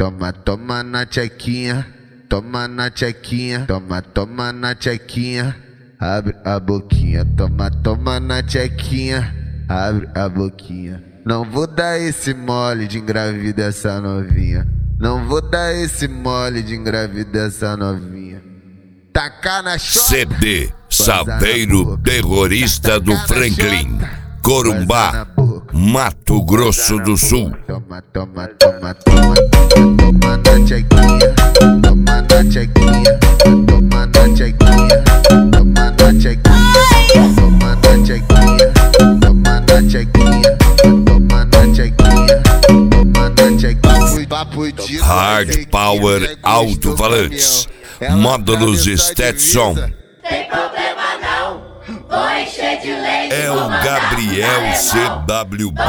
toma, toma na tchequinha, toma na tchequinha, toma, toma na tchequinha, abre a boquinha, toma, toma na tchequinha, abre a boquinha. Não vou dar esse mole de engravidar essa novinha, não vou dar esse mole de engravidar essa novinha. Tacar na chota. CD Saveiro Terrorista do Franklin, Corumbá, Mato Grosso do Sul. Toma, toma, toma, toma, toma na tchequinha, toma na tchequinha, toma na tchequinha, toma na tchequinha, toma na tchequinha, toma na tchequinha, toma na tchequinha, toma na tchequinha. Papo de Hard Power Alto-Falantes, módulos Stetson. Tem problema não, vou encher de leite. É o Gabriel CWB.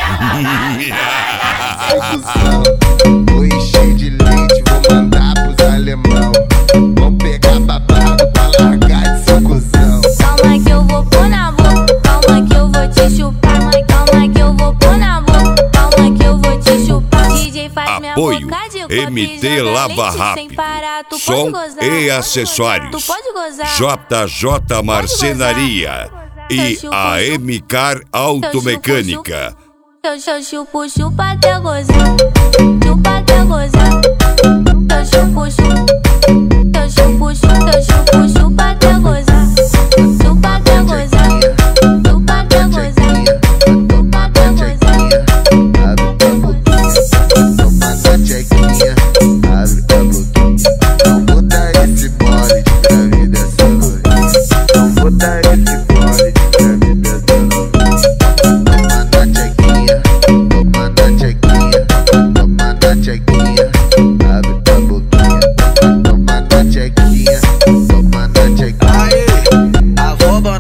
Vou encher de leite, vou mandar pros alemão. Vão pegar babado pra largar de seu cuzão. Calma que eu vou pôr na boca, calma que eu vou te chupar. Calma que eu vou pôr na boca, calma que eu vou te chupar. DJ faz minha Apoio boca de copo MT e joga Lava leite Rápido, sem parar. Tu som pode gozar, e tu acessórios, pode gozar. JJ Marcenaria e a MCAR Automecânica. Eu chupo, chupa até gozar, chupa até gozar. Eu chupo, chupa, eu chupo, chupa, eu chupo, chupa até gozar, chupa até gozar, chupa até gozar, chupa até gozar. Abre a boquinha, toma na tchequinha, abre a boquinha. Não vou dar esse mole de engravidar essa novinha, não vou dar esse mole de engravidar essa novinha. Toma na tchequinha, toma na tchequinha, toma na tchequinha, abre a boquinha, toma na tchequinha, toma na tchequinha. Aê, avoba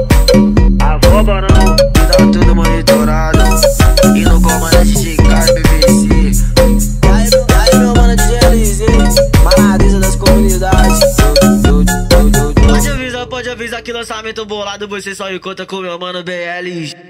não, me dá tudo monitorado. E no comandante de cara, BBC. Aí meu mano de GLZ, Maradeza das comunidades. Pode avisar que lançamento bolado você só encontra com meu mano BL.